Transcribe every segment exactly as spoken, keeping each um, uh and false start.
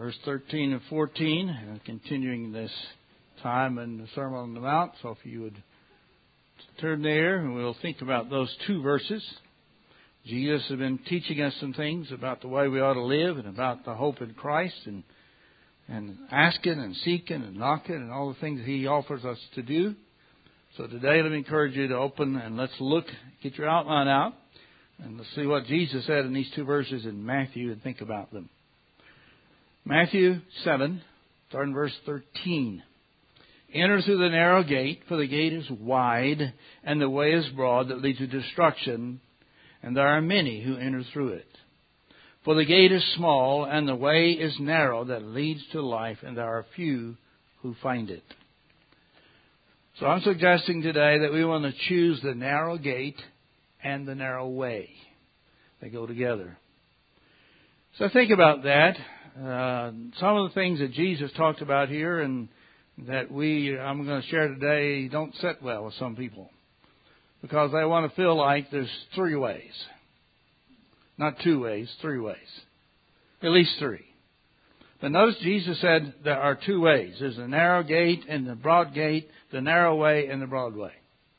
verse thirteen and fourteen, uh, continuing this time in the Sermon on the Mount. So if you would turn there, and we'll think about those two verses. Jesus has been teaching us some things about the way we ought to live and about the hope in Christ and and asking and seeking and knocking and all the things that He offers us to do. So today, let me encourage you to open and let's look, get your outline out, and let's see what Jesus said in these two verses in Matthew and think about them. Matthew seven, starting verse thirteen. Enter through the narrow gate, for the gate is wide, and the way is broad that leads to destruction, and there are many who enter through it. For the gate is small, and the way is narrow that leads to life, and there are few who find it. So I'm suggesting today that we want to choose the narrow gate and the narrow way. They go together. So think about that. Uh, some of the things that Jesus talked about here and that we, I'm going to share today, don't sit well with some people. Because they want to feel like there's three ways. Not two ways, three ways. At least three. But notice Jesus said there are two ways. There's the narrow gate and the broad gate, the narrow way and the broad way.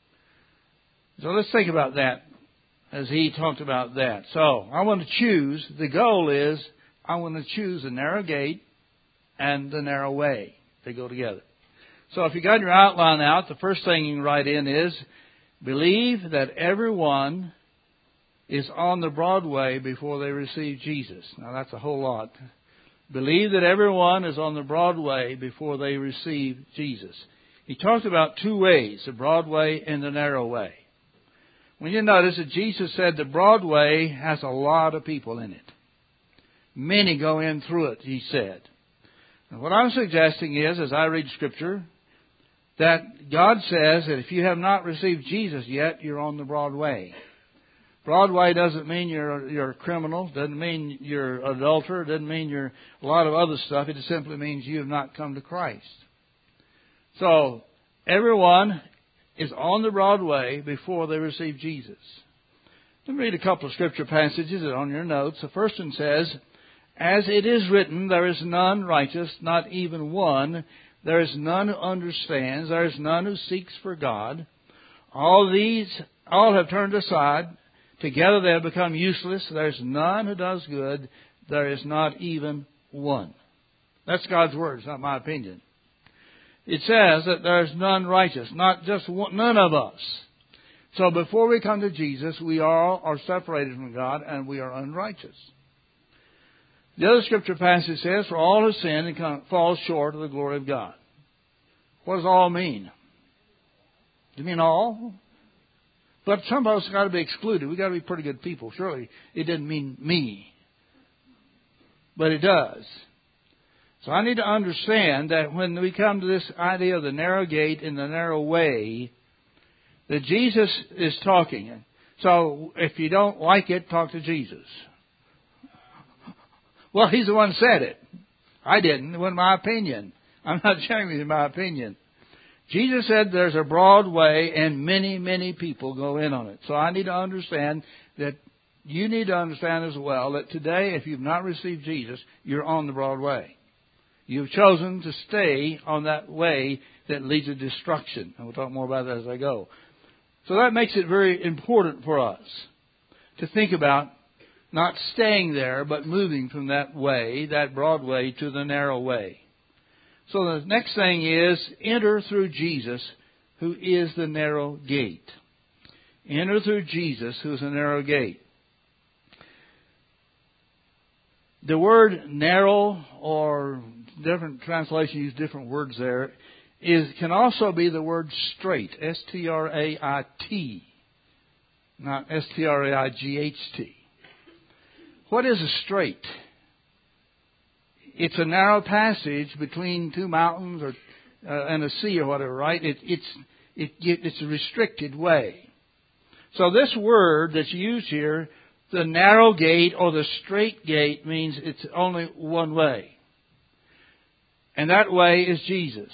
So let's think about that as He talked about that. So I want to choose, the goal is, I want to choose the narrow gate and the narrow way. They go together. So if you got your outline out, the first thing you can write in is, believe that everyone is on the broad way before they receive Jesus. Now that's a whole lot. Believe that everyone is on the broad way before they receive Jesus. He talked about two ways, the broad way and the narrow way. When you notice that Jesus said the broad way has a lot of people in it. Many go in through it, He said. And what I'm suggesting is, as I read Scripture, that God says that if you have not received Jesus yet, you're on the broad way. Broad way doesn't mean you're you're a criminal, doesn't mean you're an adulterer, doesn't mean you're a lot of other stuff. It simply means you have not come to Christ. So, everyone is on the broad way before they receive Jesus. Let me read a couple of Scripture passages on your notes. The first one says, as it is written, there is none righteous, not even one. There is none who understands. There is none who seeks for God. All these, all have turned aside. Together they have become useless. There is none who does good. There is not even one. That's God's word. It's not my opinion. It says that there is none righteous. Not just one, none of us. So before we come to Jesus, we all are separated from God and we are unrighteous. The other Scripture passage says, for all have sinned and come, fall short of the glory of God. What does all mean? Do you mean all? But some of us have got to be excluded. We've got to be pretty good people. Surely it doesn't mean me. But it does. So I need to understand that when we come to this idea of the narrow gate and the narrow way, that Jesus is talking. So if you don't like it, talk to Jesus. Well, He's the one who said it. I didn't. It wasn't my opinion. I'm not sharing with you my opinion. Jesus said there's a broad way and many, many people go in on it. So I need to understand that you need to understand as well that today, if you've not received Jesus, you're on the broad way. You've chosen to stay on that way that leads to destruction. And we'll talk more about that as I go. So that makes it very important for us to think about not staying there, but moving from that way, that broad way, to the narrow way. So the next thing is, enter through Jesus, who is the narrow gate. Enter through Jesus, who is the narrow gate. The word narrow, or different translations use different words there, is can also be the word straight, S T R A I T, not S T R A I G H T. What is a strait? It's a narrow passage between two mountains or uh, and a sea or whatever, right? It, it's it, it's a restricted way. So this word that's used here, the narrow gate or the straight gate, means it's only one way. And that way is Jesus.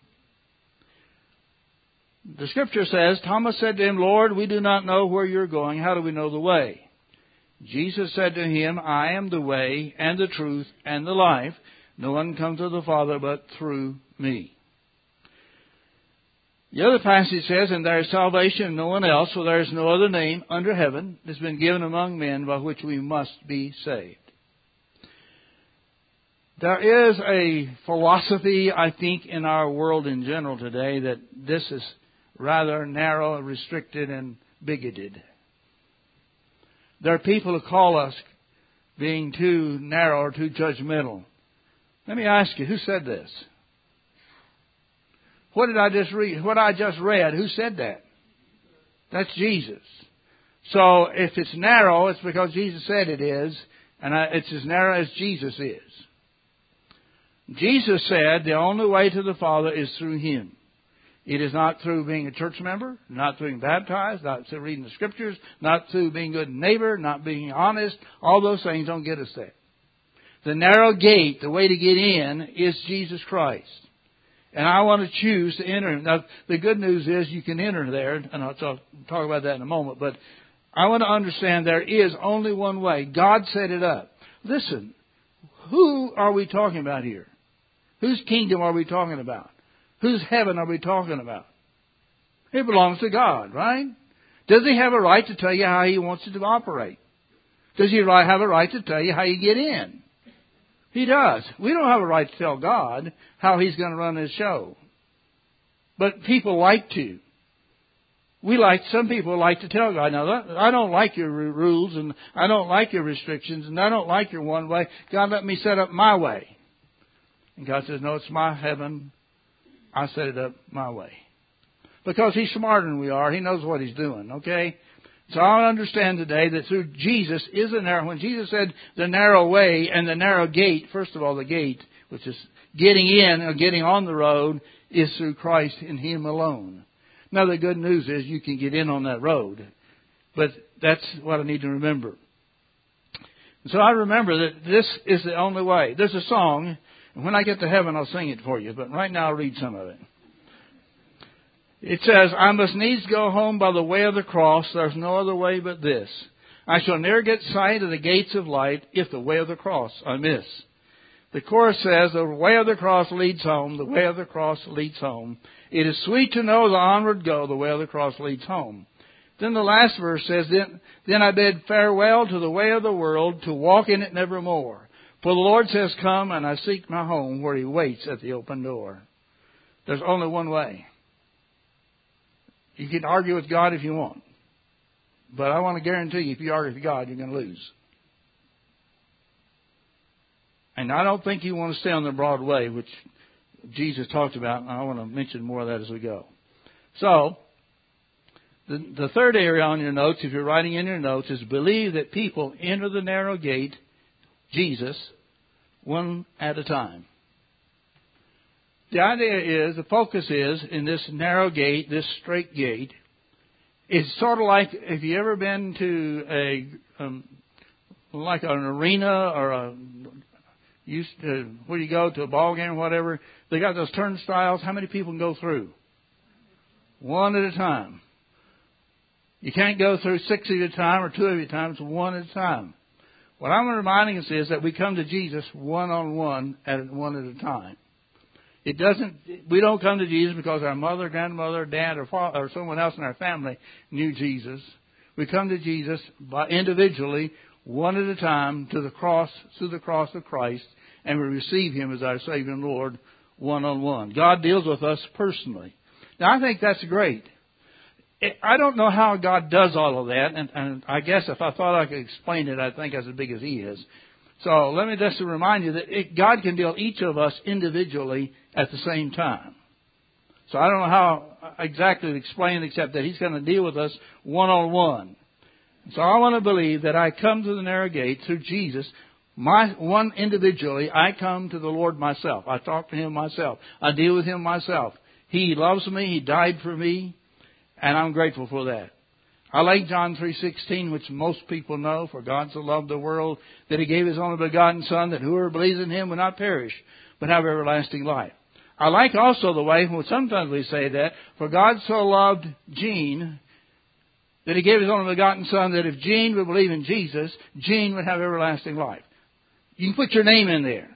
The Scripture says, Thomas said to Him, Lord, we do not know where you're going. How do we know the way? Jesus said to him, I am the way and the truth and the life. No one comes to the Father but through me. The other passage says, and there is salvation in no one else, for there is no other name under heaven that has been given among men by which we must be saved. There is a philosophy, I think, in our world in general today that this is rather narrow, restricted, and bigoted. There are people who call us being too narrow or too judgmental. Let me ask you, who said this? What did I just read? What I just read, who said that? That's Jesus. So if it's narrow, it's because Jesus said it is, and it's as narrow as Jesus is. Jesus said the only way to the Father is through Him. It is not through being a church member, not through being baptized, not through reading the Scriptures, not through being a good neighbor, not being honest. All those things don't get us there. The narrow gate, the way to get in, is Jesus Christ. And I want to choose to enter Him. Now, the good news is you can enter there, and I'll talk, talk about that in a moment, but I want to understand there is only one way. God set it up. Listen, who are we talking about here? Whose kingdom are we talking about? Whose heaven are we talking about? It belongs to God, right? Does He have a right to tell you how He wants it to operate? Does He have a right to tell you how you get in? He does. We don't have a right to tell God how He's going to run His show. But people like to. We like, some people like to tell God, now, I don't like your rules, and I don't like your restrictions, and I don't like your one way. God, let me set up my way. And God says, no, it's my heaven. I set it up my way. Because He's smarter than we are. He knows what He's doing, okay? So I understand today that through Jesus is a narrow, when Jesus said the narrow way and the narrow gate, first of all, the gate, which is getting in or getting on the road, is through Christ and Him alone. Now the good news is you can get in on that road. But that's what I need to remember. So I remember that this is the only way. There's a song, and when I get to heaven I'll sing it for you, but right now I'll read some of it. It says, I must needs go home by the way of the cross. There's no other way but this. I shall ne'er get sight of the gates of light if the way of the cross I miss. The chorus says, the way of the cross leads home. The way of the cross leads home. It is sweet to know the onward go. The way of the cross leads home. Then the last verse says, then, then I bid farewell to the way of the world, to walk in it nevermore. For the Lord says, come, and I seek my home where He waits at the open door. There's only one way. You can argue with God if you want. But I want to guarantee you, if you argue with God, you're going to lose. And I don't think you want to stay on the broad way, which Jesus talked about. And I want to mention more of that as we go. So, the, the third area on your notes, if you're writing in your notes, is believe that people enter the narrow gate, Jesus, one at a time. The idea is, the focus is, in this narrow gate, this straight gate, it's sort of like, if you ever been to a, um, like an arena or a, used to, where you go to a ball game or whatever, they got those turnstiles. How many people can go through? One at a time. You can't go through six at a time or two at a time. It's one at a time. What I'm reminding us is that we come to Jesus one-on-one at one at a time. It doesn't. We don't come to Jesus because our mother, grandmother, dad, or father, or someone else in our family knew Jesus. We come to Jesus by individually, one at a time, to the cross, through the cross of Christ, and we receive Him as our Savior and Lord, one-on-one. God deals with us personally. Now, I think that's great. I don't know how God does all of that, and, and I guess if I thought I could explain it, I think as big as He is. So let me just remind you that it, God can deal each of us individually at the same time. So I don't know how exactly to explain it, except that He's going to deal with us one-on-one. So I want to believe that I come to the narrow gate through Jesus, my one individually. I come to the Lord myself. I talk to Him myself. I deal with Him myself. He loves me. He died for me. And I'm grateful for that. I like John three sixteen, which most people know. For God so loved the world that He gave His only begotten Son, that whoever believes in Him will not perish, but have everlasting life. I like also the way, well, sometimes we say that, for God so loved Gene, that He gave His only begotten Son, that if Gene would believe in Jesus, Gene would have everlasting life. You can put your name in there.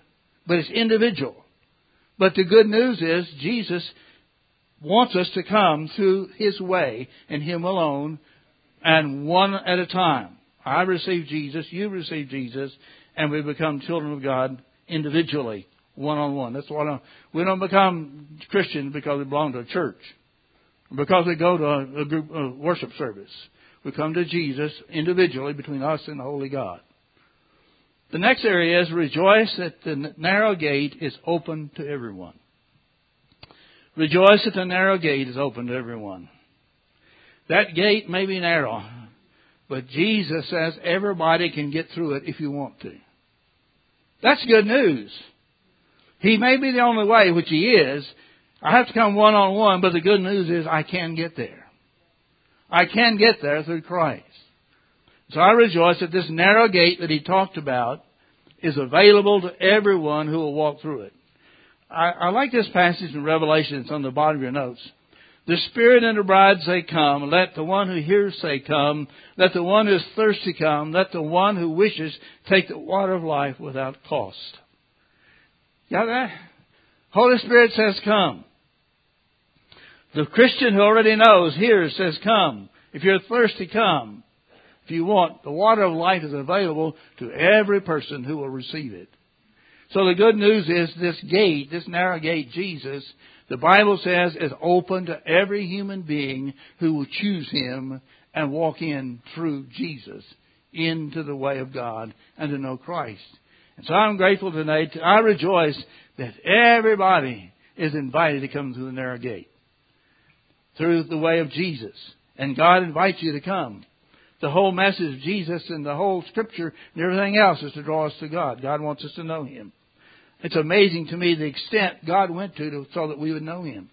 but it's individual. But the good news is Jesus wants us to come through His way and Him alone, and one at a time. I receive Jesus, you receive Jesus, and we become children of God individually, one-on-one. That's what I, we don't become Christians because we belong to a church, because we go to a, a group a worship service. We come to Jesus individually between us and the Holy God. The next area is rejoice that the narrow gate is open to everyone. Rejoice that the narrow gate is open to everyone. That gate may be narrow, but Jesus says everybody can get through it if you want to. That's good news. He may be the only way, which He is. I have to come one-on-one, but the good news is I can get there. I can get there through Christ. So I rejoice that this narrow gate that He talked about is available to everyone who will walk through it. I, I like this passage in Revelation. It's on the bottom of your notes. The Spirit and the bride say, come. Let the one who hears say, come. Let the one who is thirsty come. Let the one who wishes take the water of life without cost. Got that? Holy Spirit says, come. The Christian who already knows, hears, says, come. If you're thirsty, come. If you want, the water of life is available to every person who will receive it. So the good news is this gate, this narrow gate, Jesus, the Bible says, is open to every human being who will choose Him and walk in through Jesus into the way of God and to know Christ. And so I'm grateful tonight. I rejoice that everybody is invited to come through the narrow gate, through the way of Jesus. And God invites you to come. The whole message of Jesus and the whole Scripture and everything else is to draw us to God. God wants us to know Him. It's amazing to me the extent God went to, to so that we would know Him.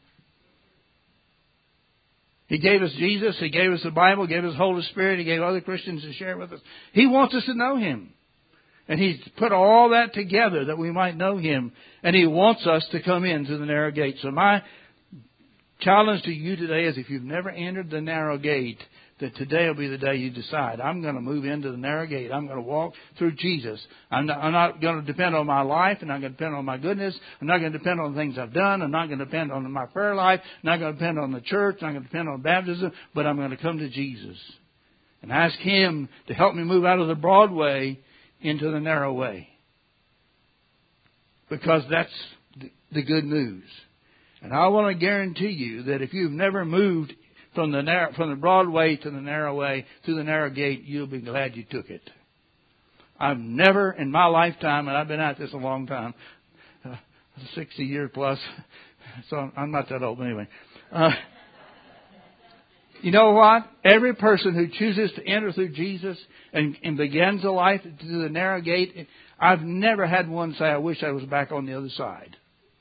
He gave us Jesus. He gave us the Bible. He gave us the Holy Spirit. He gave other Christians to share with us. He wants us to know Him. And He's put all that together that we might know Him. And He wants us to come in through the narrow gate. So my challenge to you today is, if you've never entered the narrow gate, that today will be the day you decide, I'm going to move into the narrow gate. I'm going to walk through Jesus. I'm not, I'm not going to depend on my life. I'm not going to depend on my goodness. I'm not going to depend on the things I've done. I'm not going to depend on my prayer life. I'm not going to depend on the church. I'm not going to depend on baptism. But I'm going to come to Jesus and ask Him to help me move out of the broad way into the narrow way. Because that's the good news. And I want to guarantee you that if you've never moved from the narrow, from the broad way to the narrow way, through the narrow gate, you'll be glad you took it. I've never in my lifetime, and I've been at this a long time, uh, sixty years plus, so I'm not that old, but anyway. Uh, you know what? Every person who chooses to enter through Jesus and, and begins a life through the narrow gate, I've never had one say, I wish I was back on the other side.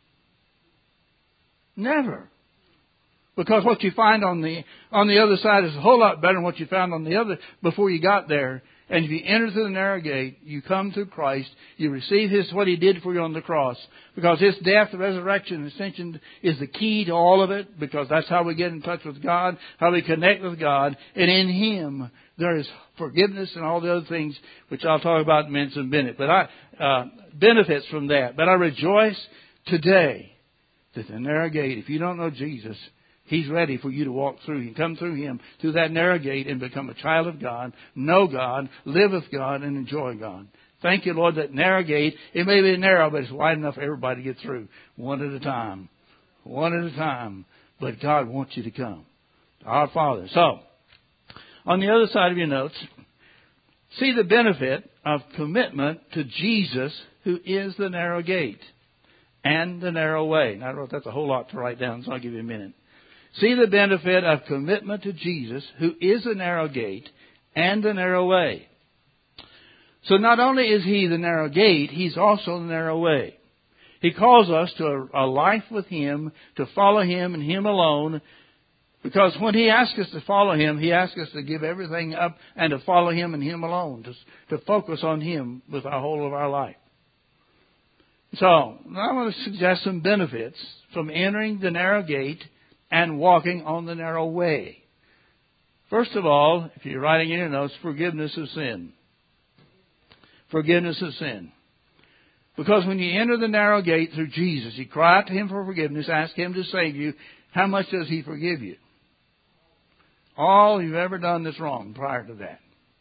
Never. Because what you find on the on the other side is a whole lot better than what you found on the other before you got there. And if you enter through the narrow gate, you come through Christ, you receive His what He did for you on the cross. Because His death, resurrection, and ascension is the key to all of it. Because that's how we get in touch with God, how we connect with God. And in Him, there is forgiveness and all the other things, which I'll talk about in a minute. But I uh, benefits from that. But I rejoice today that the narrow gate, if you don't know Jesus, He's ready for you to walk through. You come through Him, through that narrow gate, and become a child of God, know God, live with God, and enjoy God. Thank you, Lord, that narrow gate, it may be narrow, but it's wide enough for everybody to get through, one at a time. One at a time. But God wants you to come. Our Father. So, on the other side of your notes, see the benefit of commitment to Jesus, who is the narrow gate and the narrow way. Now, I wrote that's a whole lot to write down, so I'll give you a minute. See the benefit of commitment to Jesus, who is the narrow gate and the narrow way. So not only is He the narrow gate, He's also the narrow way. He calls us to a, a life with Him, to follow Him and Him alone. Because when He asks us to follow Him, He asks us to give everything up and to follow Him and Him alone, to, to focus on Him with our whole of our life. So, I want to suggest some benefits from entering the narrow gate and walking on the narrow way. First of all, if you're writing in your notes, forgiveness of sin. Forgiveness of sin. Because when you enter the narrow gate through Jesus, you cry out to Him for forgiveness, ask Him to save you. How much does He forgive you? All you've ever done that's wrong prior to that.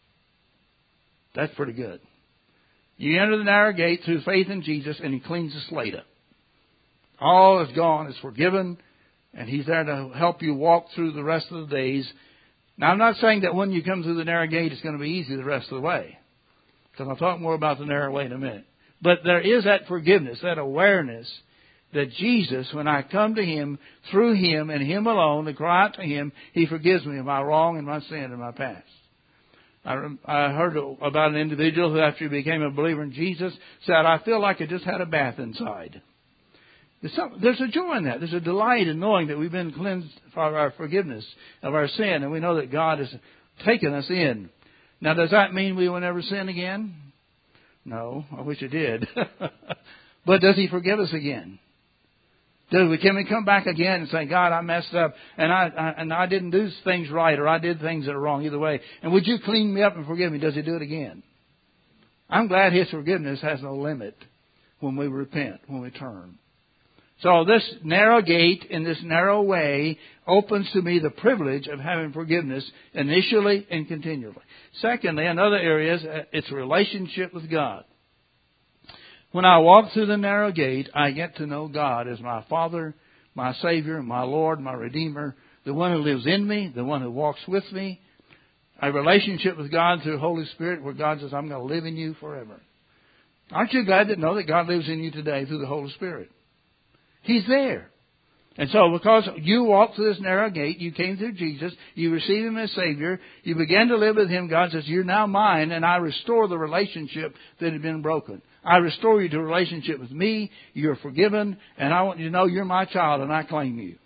That's pretty good. You enter the narrow gate through faith in Jesus, and He cleans the slate up. All is gone, is forgiven, and He's there to help you walk through the rest of the days. Now, I'm not saying that when you come through the narrow gate, it's going to be easy the rest of the way. Because I'll talk more about the narrow way in a minute. But there is that forgiveness, that awareness that Jesus, when I come to Him, through Him and Him alone, to cry out to Him, He forgives me of my wrong and my sin and my past. I, I heard about an individual who, after he became a believer in Jesus, said, I feel like I just had a bath inside. There's, some, there's a joy in that. There's a delight in knowing that we've been cleansed for our forgiveness of our sin, and we know that God has taken us in. Now, does that mean we will never sin again? No, I wish it did. But does He forgive us again? Does we, can we come back again and say, God, I messed up, and I, I and I didn't do things right, or I did things that are wrong, either way. And would you clean me up and forgive me? Does He do it again? I'm glad His forgiveness has no limit when we repent, when we turn. So this narrow gate in this narrow way opens to me the privilege of having forgiveness initially and continually. Secondly, in other areas, it's a relationship with God. When I walk through the narrow gate, I get to know God as my Father, my Savior, my Lord, my Redeemer, the one who lives in me, the one who walks with me. A relationship with God through the Holy Spirit where God says, I'm going to live in you forever. Aren't you glad to know that God lives in you today through the Holy Spirit? He's there. And so because you walked through this narrow gate, you came through Jesus, you received Him as Savior, you began to live with Him, God says, you're now mine, and I restore the relationship that had been broken. I restore you to a relationship with me, you're forgiven, and I want you to know you're my child, and I claim you.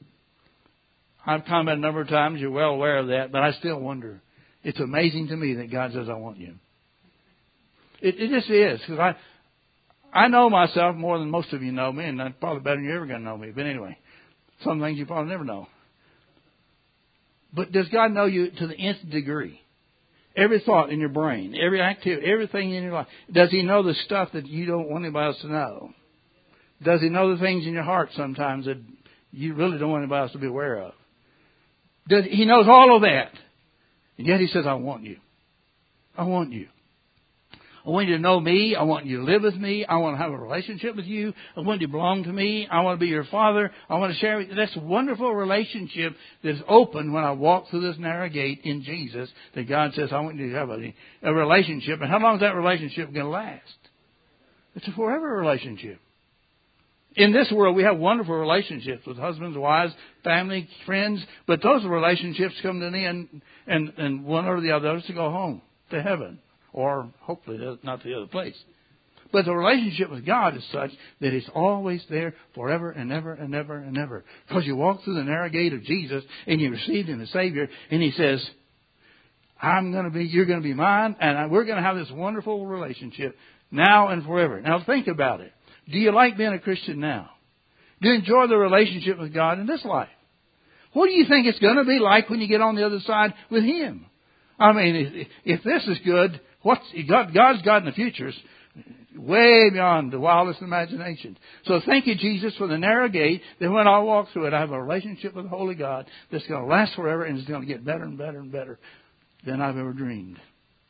I've commented a number of times, you're well aware of that, but I still wonder. It's amazing to me that God says, I want you. It, it just is, because I... I know myself more than most of you know me, and that's probably better than you're ever going to know me. But anyway, some things you probably never know. But does God know you to the nth degree? Every thought in your brain, every activity, everything in your life. Does He know the stuff that you don't want anybody else to know? Does He know the things in your heart sometimes that you really don't want anybody else to be aware of? Does He knows all of that. And yet He says, I want you. I want you. I want you to know me. I want you to live with me. I want to have a relationship with you. I want you to belong to me. I want to be your father. I want to share with you. That's a wonderful relationship that's open when I walk through this narrow gate in Jesus that God says, I want you to have a, a relationship. And how long is that relationship going to last? It's a forever relationship. In this world, we have wonderful relationships with husbands, wives, family, friends. But those relationships come to an end, and, and one or the other is to go home to heaven. Or hopefully not the other place. But the relationship with God is such that it's always there forever and ever and ever and ever. Because you walk through the narrow gate of Jesus and you received Him as Savior, and He says, I'm going to be, you're going to be mine, and we're going to have this wonderful relationship now and forever. Now think about it. Do you like being a Christian now? Do you enjoy the relationship with God in this life? What do you think it's going to be like when you get on the other side with Him? I mean, if, if this is good, what's God, God's got in the future is way beyond the wildest imagination. So thank you, Jesus, for the narrow gate, that when I walk through it, I have a relationship with the Holy God that's going to last forever and it's going to get better and better and better than I've ever dreamed.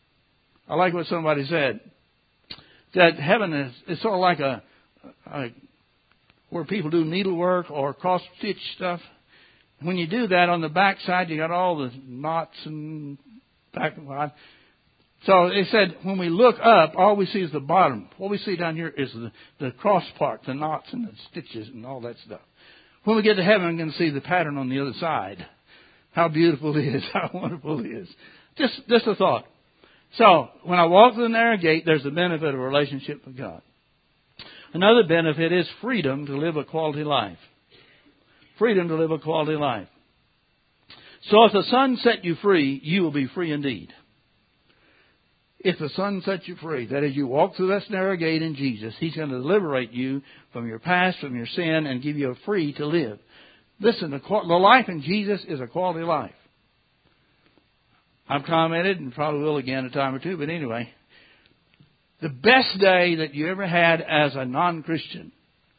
I like what somebody said, that heaven is, is sort of like a, a where people do needlework or cross-stitch stuff. When you do that, on the back side, you got all the knots and back and forth. So it said, when we look up, all we see is the bottom. What we see down here is the, the cross part, the knots and the stitches and all that stuff. When we get to heaven, I'm going to see the pattern on the other side. How beautiful it is, how wonderful it is. Just, just a thought. So, when I walk through the narrow gate, there's the benefit of a relationship with God. Another benefit is freedom to live a quality life. Freedom to live a quality life. So if the Son set you free, you will be free indeed. If the Son sets you free, that is, you walk through that narrow gate in Jesus, He's going to liberate you from your past, from your sin, and give you a free to live. Listen, the, the life in Jesus is a quality life. I've commented, and probably will again a time or two, but anyway, The best day that you ever had as a non-Christian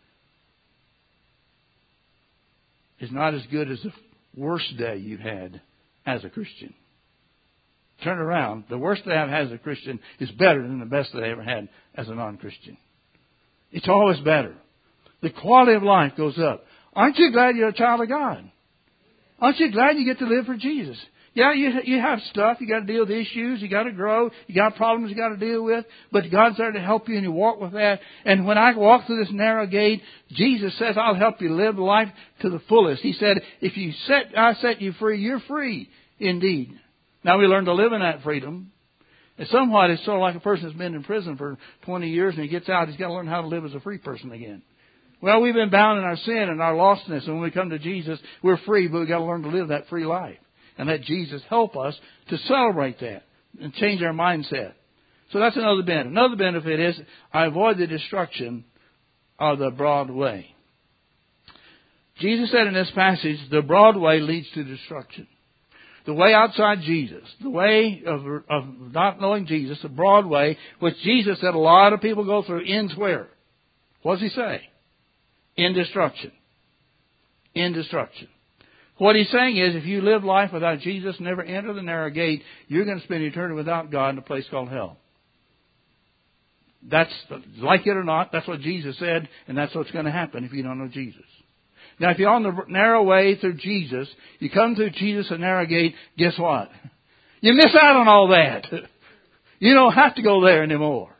is not as good as the worst day you've had as a Christian. Turn around. The worst day I've had as a Christian is better than the best that I ever had as a non-Christian. It's always better. The quality of life goes up. Aren't you glad you're a child of God? Aren't you glad you get to live for Jesus? Yeah, you you have stuff. You got to deal with issues. You got to grow. You got problems you got to deal with. But God's there to help you, and you walk with that. And when I walk through this narrow gate, Jesus says, "I'll help you live life to the fullest." He said, "If you set, I set you free, you're free indeed." Now we learn to live in that freedom. And somewhat it's sort of like a person that's been in prison for twenty years, and he gets out. He's got to learn how to live as a free person again. Well, we've been bound in our sin and our lostness, and when we come to Jesus, we're free, but we've got to learn to live that free life. And let Jesus help us to celebrate that and change our mindset. So that's another benefit. Another benefit is I avoid the destruction of the broad way. Jesus said in this passage, the broad way leads to destruction. The way outside Jesus, the way of, of not knowing Jesus, the broad way, which Jesus said a lot of people go through, ends where? What does he say? In destruction. In destruction. What he's saying is, if you live life without Jesus, never enter the narrow gate, you're going to spend eternity without God in a place called hell. That's, like it or not, that's what Jesus said, and that's what's going to happen if you don't know Jesus. Now, if you're on the narrow way through Jesus, you come through Jesus, a narrow gate, guess what? You miss out on all that. You don't have to go there anymore.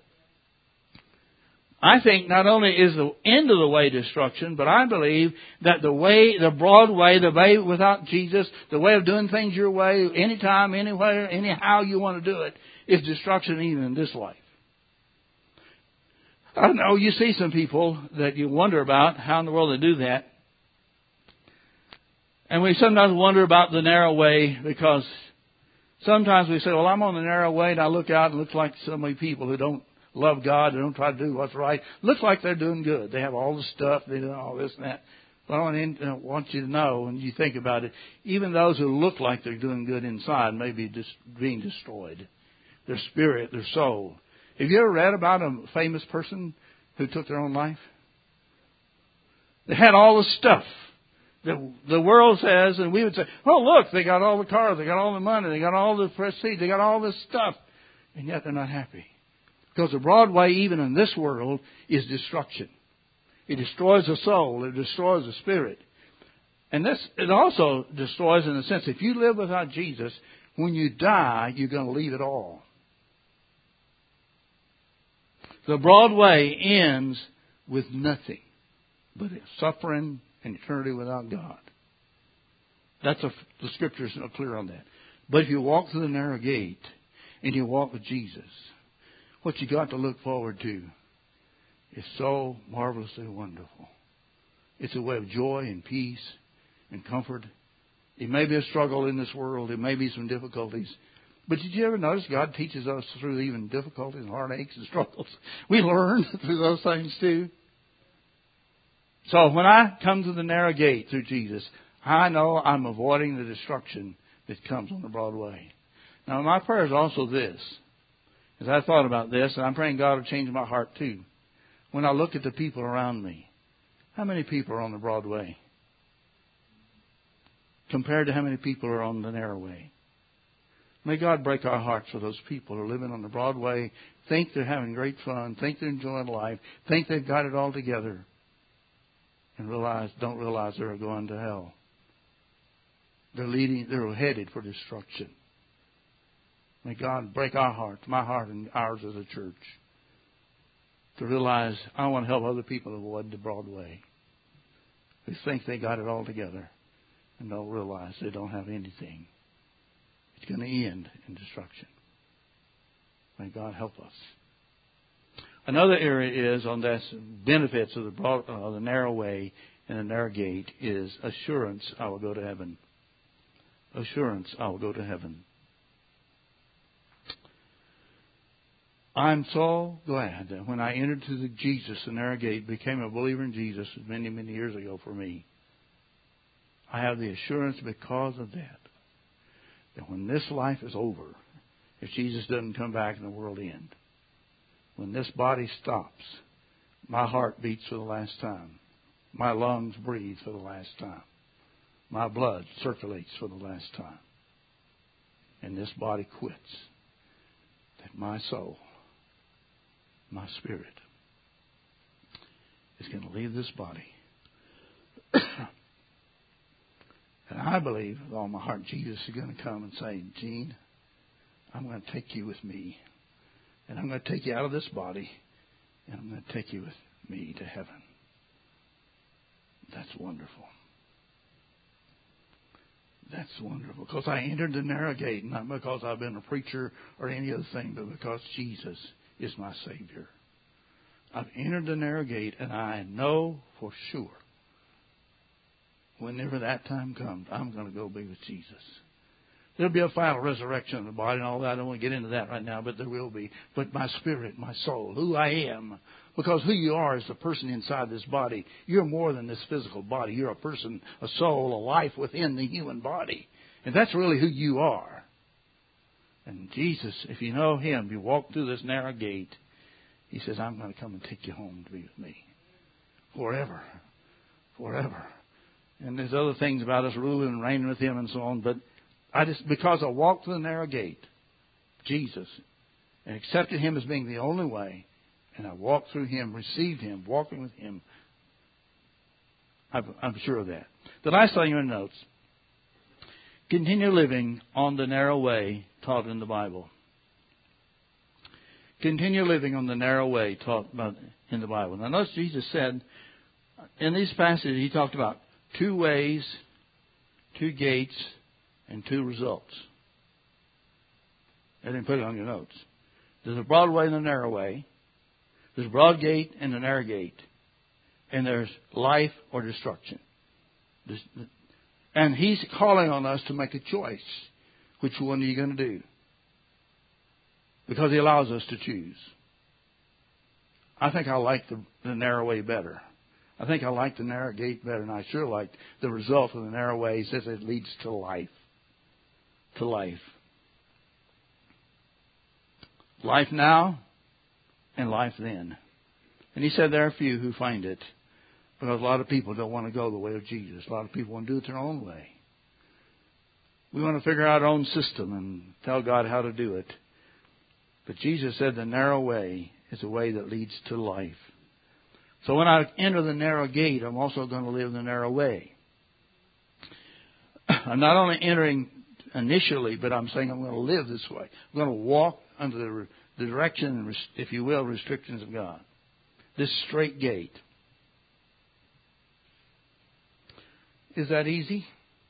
I think not only is the end of the way destruction, but I believe that the way, the broad way, the way without Jesus, the way of doing things your way, anytime, anywhere, anyhow you want to do it, is destruction even in this life. I don't know, you see some people that you wonder about how in the world they do that. And we sometimes wonder about the narrow way because sometimes we say, well, I'm on the narrow way, and I look out and it looks like so many people who don't love God, they don't try to do what's right. Looks like they're doing good. They have all the stuff, they do all this and that. But I want you to know, when you think about it, even those who look like they're doing good inside may be just being destroyed. Their spirit, their soul. Have you ever read about a famous person who took their own life? They had all the stuff that the world says, and we would say, oh, look, they got all the cars, they got all the money, they got all the prestige, they got all this stuff, and yet they're not happy. Because the broad way, even in this world, is destruction. It destroys the soul. It destroys the spirit. And this, it also destroys in the sense, if you live without Jesus, when you die, you're going to leave it all. The broad way ends with nothing but suffering and eternity without God. That's a, the Scriptures are clear on that. But if you walk through the narrow gate and you walk with Jesus, what you got to look forward to is so marvelously wonderful. It's a way of joy and peace and comfort. It may be a struggle in this world. It may be some difficulties. But did you ever notice God teaches us through even difficulties and heartaches and struggles? We learn through those things too. So when I come to the narrow gate through Jesus, I know I'm avoiding the destruction that comes on the broad way. Now my prayer is also this. As I thought about this, and I'm praying God will change my heart too. When I look at the people around me, how many people are on the broad way? Compared to how many people are on the narrow way. May God break our hearts for those people who are living on the broad way, think they're having great fun, think they're enjoying life, think they've got it all together, and realize, don't realize they're going to hell. They're leading, they're headed for destruction. May God break our hearts, my heart and ours as a church, to realize I want to help other people avoid the broad way. They think they got it all together and don't realize they don't have anything. It's going to end in destruction. May God help us. Another area is on the benefits of the broad, uh, the narrow way and the narrow gate is assurance I will go to heaven. Assurance I will go to heaven. I'm so glad that when I entered to the Jesus, the narrow gate, became a believer in Jesus many, many years ago for me, I have the assurance because of that, that when this life is over, if Jesus doesn't come back and the world end, when this body stops, my heart beats for the last time. My lungs breathe for the last time. My blood circulates for the last time. And this body quits. That my soul, my spirit, is going to leave this body. And I believe with all my heart Jesus is going to come and say, Gene, I'm going to take you with me. And I'm going to take you out of this body. And I'm going to take you with me to heaven. That's wonderful. That's wonderful. Because I entered the narrow gate, not because I've been a preacher or any other thing, but because Jesus is my Savior. I've entered the narrow gate, and I know for sure whenever that time comes, I'm going to go be with Jesus. There'll be a final resurrection of the body and all that. I don't want to get into that right now, but there will be. But my spirit, my soul, who I am, because who you are is the person inside this body. You're more than this physical body. You're a person, a soul, a life within the human body. And that's really who you are. And Jesus, if you know Him, you walk through this narrow gate, He says, I'm going to come and take you home to be with me. Forever. Forever. And there's other things about us ruling and reigning with Him and so on. But I just, because I walked through the narrow gate, Jesus, and accepted Him as being the only way, and I walked through Him, received Him, walking with Him, I'm sure of that. The last thing in your notes, continue living on the narrow way taught in the Bible. Continue living on the narrow way taught in the Bible. Now notice Jesus said, in these passages He talked about two ways, two gates, and two results. I didn't put it on your notes. There's a broad way and a narrow way. There's a broad gate and a narrow gate. And there's life or destruction. And He's calling on us to make a choice. Which one are you going to do? Because He allows us to choose. I think I like the, the narrow way better. I think I like the narrow gate better, and I sure like the result of the narrow way. He says it leads to life. To life. Life now and life then. And He said there are few who find it, because a lot of people don't want to go the way of Jesus. A lot of people want to do it their own way. We want to figure out our own system and tell God how to do it. But Jesus said the narrow way is a way that leads to life. So when I enter the narrow gate, I'm also going to live the narrow way. I'm not only entering initially, but I'm saying I'm going to live this way. I'm going to walk under the, the direction, if you will, restrictions of God. This straight gate. Is that easy?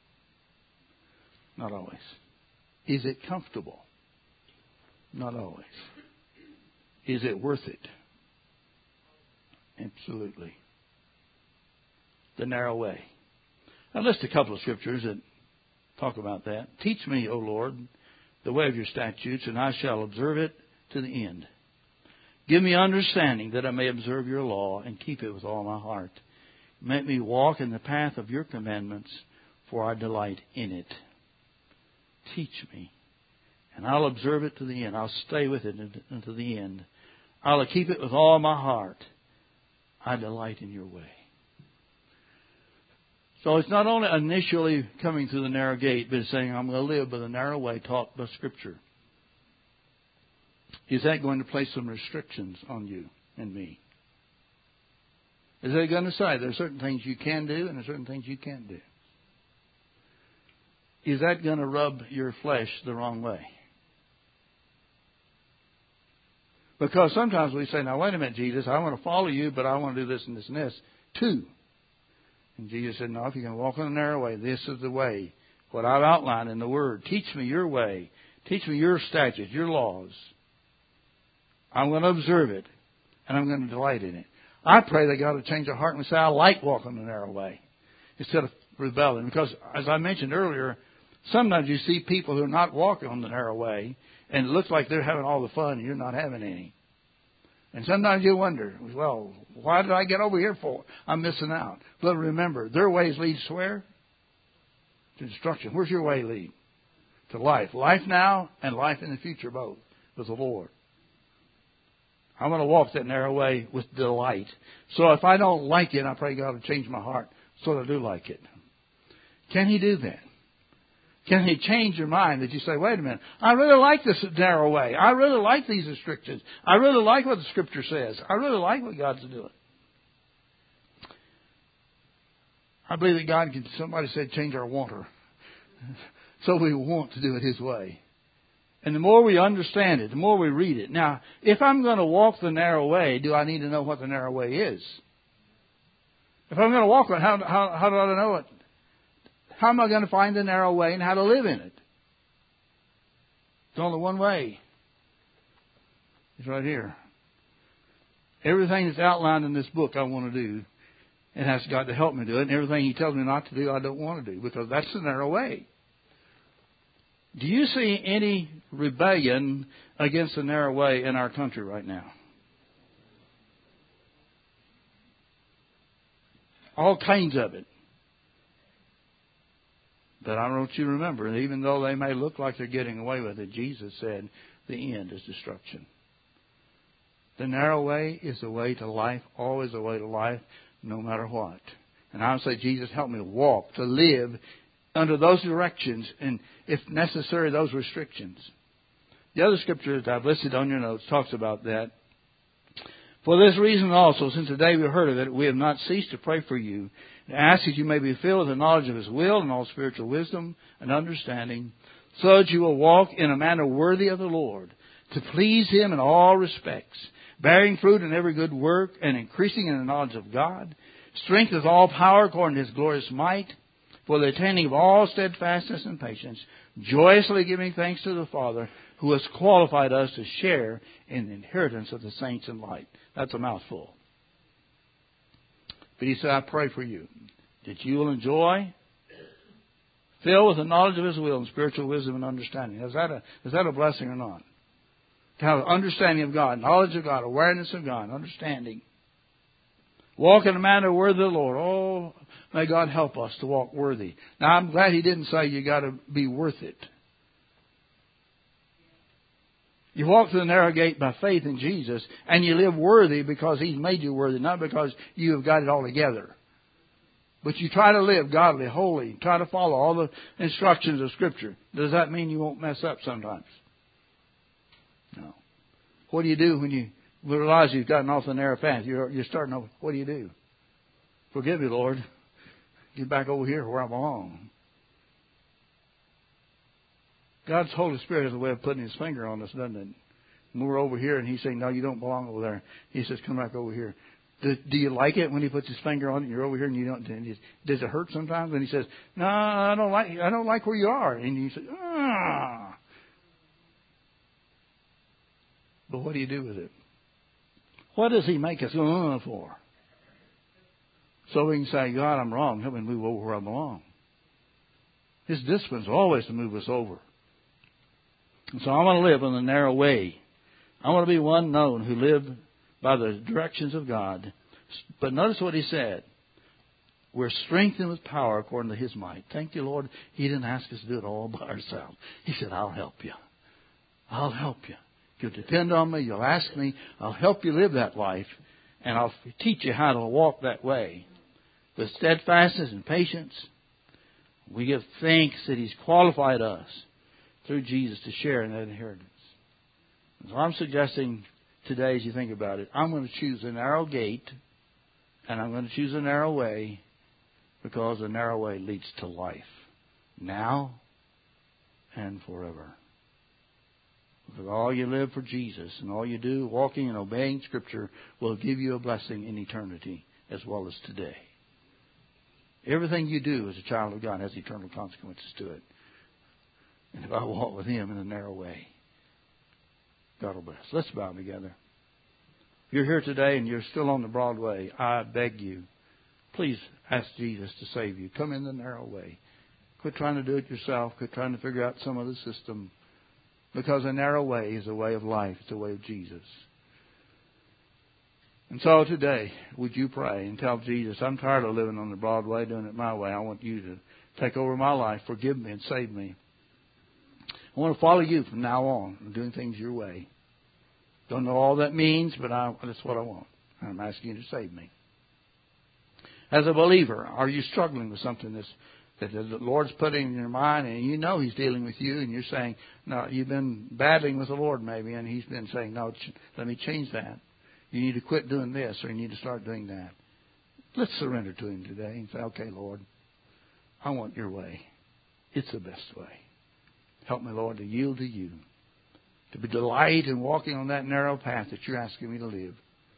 Not always. Is it comfortable? Not always. Is it worth it? Absolutely. The narrow way. I'll list a couple of scriptures that talk about that. Teach me, O Lord, the way of your statutes, and I shall observe it to the end. Give me understanding that I may observe your law and keep it with all my heart. Make me walk in the path of your commandments, for I delight in it. Teach me, and I'll observe it to the end. I'll stay with it unto the end. I'll keep it with all my heart. I delight in your way. So it's not only initially coming through the narrow gate, but it's saying I'm going to live by the narrow way taught by Scripture. Is that going to place some restrictions on you and me? Is that going to say there are certain things you can do and there are certain things you can't do? Is that going to rub your flesh the wrong way? Because sometimes we say, now wait a minute, Jesus, I want to follow you, but I want to do this and this and this too. And Jesus said, no, if you can walk on the narrow way, this is the way. What I've outlined in the Word. Teach me your way. Teach me your statutes, your laws. I'm going to observe it, and I'm going to delight in it. I pray that God will change our heart and say, I like walking the narrow way instead of rebelling. Because, as I mentioned earlier, sometimes you see people who are not walking on the narrow way, and it looks like they're having all the fun, and you're not having any. And sometimes you wonder, well, why did I get over here for? I'm missing out. But remember, their ways lead to where? To destruction. Where's your way lead? To life. Life now and life in the future both with the Lord. I'm going to walk that narrow way with delight. So if I don't like it, I pray God will change my heart so that I do like it. Can He do that? Can He change your mind that you say, wait a minute, I really like this narrow way. I really like these restrictions. I really like what the Scripture says. I really like what God's doing. I believe that God can, somebody said, change our water. So we want to do it His way. And the more we understand it, the more we read it. Now, if I'm going to walk the narrow way, do I need to know what the narrow way is? If I'm going to walk it, how, how, how do I know it? How am I going to find the narrow way and how to live in it? There's only one way. It's right here. Everything that's outlined in this book I want to do, it has God to help me do it. And everything He tells me not to do, I don't want to do, because that's the narrow way. Do you see any rebellion against the narrow way in our country right now? All kinds of it. But I want you to remember, even though they may look like they're getting away with it, Jesus said the end is destruction. The narrow way is the way to life, always the way to life, no matter what. And I would say, Jesus, help me walk, to live under those directions and, if necessary, those restrictions. The other scripture that I've listed on your notes talks about that. For this reason also, since the day we heard of it, we have not ceased to pray for you, and ask that you may be filled with the knowledge of His will and all spiritual wisdom and understanding, so that you will walk in a manner worthy of the Lord, to please Him in all respects, bearing fruit in every good work and increasing in the knowledge of God, strength with all power according to His glorious might, for the attaining of all steadfastness and patience, joyously giving thanks to the Father, who has qualified us to share in the inheritance of the saints in light. That's a mouthful. But He said, I pray for you, that you will enjoy, filled with the knowledge of His will and spiritual wisdom and understanding. Is that a, is that a blessing or not? To have understanding of God, knowledge of God, awareness of God, understanding. Walk in a manner worthy of the Lord. Oh, may God help us to walk worthy. Now, I'm glad He didn't say you got to be worth it. You walk through the narrow gate by faith in Jesus, and you live worthy because He's made you worthy, not because you have got it all together. But you try to live godly, holy, try to follow all the instructions of Scripture. Does that mean you won't mess up sometimes? No. What do you do when you realize you've gotten off the narrow path? You're, you're starting over. What do you do? Forgive me, Lord. Get back over here where I belong. God's Holy Spirit has a way of putting His finger on us, doesn't it? And we're over here and He's saying, no, you don't belong over there. He says, come back over here. Do, do you like it when He puts His finger on it and you're over here and you don't? Does it hurt sometimes? And He says, no, I don't like, I don't like where you are. And you say, ah. But what do you do with it? What does He make us go uh, for? So we can say, God, I'm wrong. Help me move over where I belong. His discipline's always to move us over. And so I want to live on the narrow way. I want to be one known who lived by the directions of God. But notice what He said. We're strengthened with power according to His might. Thank you, Lord. He didn't ask us to do it all by ourselves. He said, I'll help you. I'll help you. You'll depend on me. You'll ask me. I'll help you live that life. And I'll teach you how to walk that way. With steadfastness and patience, we give thanks that He's qualified us through Jesus to share in that inheritance. So I'm suggesting today, as you think about it, I'm going to choose a narrow gate, and I'm going to choose a narrow way, because the narrow way leads to life, now and forever. Because all you live for Jesus, and all you do, walking and obeying Scripture, will give you a blessing in eternity as well as today. Everything you do as a child of God has eternal consequences to it. And if I walk with Him in a narrow way, God will bless. Let's bow together. If you're here today and you're still on the broad way, I beg you, please ask Jesus to save you. Come in the narrow way. Quit trying to do it yourself. Quit trying to figure out some other system. Because a narrow way is a way of life. It's a way of Jesus. And so today, would you pray and tell Jesus, I'm tired of living on the broad way, doing it my way. I want you to take over my life, forgive me, and save me. I want to follow you from now on, doing things your way. Don't know all that means, but I, that's what I want. I'm asking you to save me. As a believer, are you struggling with something that's, that the Lord's putting in your mind, and you know He's dealing with you, and you're saying, no, you've been battling with the Lord maybe, and He's been saying, no, let me change that. You need to quit doing this, or you need to start doing that. Let's surrender to Him today and say, okay, Lord, I want your way. It's the best way. Help me, Lord, to yield to you, to be delight in walking on that narrow path that you're asking me to live.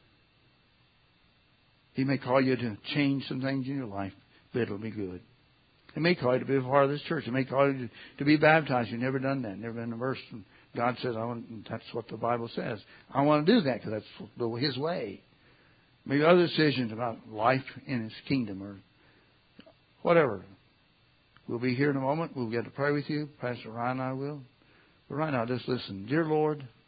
He may call you to change some things in your life, but it'll be good. He may call you to be a part of this church. He may call you to, to be baptized. You've never done that, never been immersed. And God says, I want, that's what the Bible says. I want to do that because that's His way. Maybe other decisions about life in His kingdom or whatever. We'll be here in a moment. We'll get to pray with you. Pastor Ryan and I will. But right now, just listen. Dear Lord,